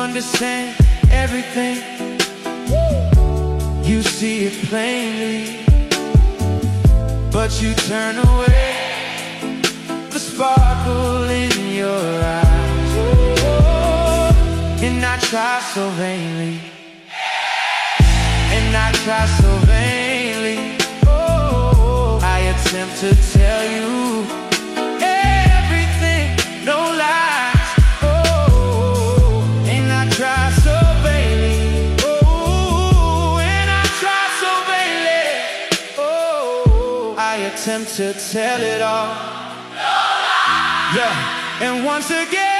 understand everything. You see it plainly, but you turn away the sparkle in your eyes. And I try so vainly, and I try so vainly. I attempt to tell you everything, no lies. And I try so vainly. And I try so vainly. I attempt to tell it all. No lies. Yeah. And once again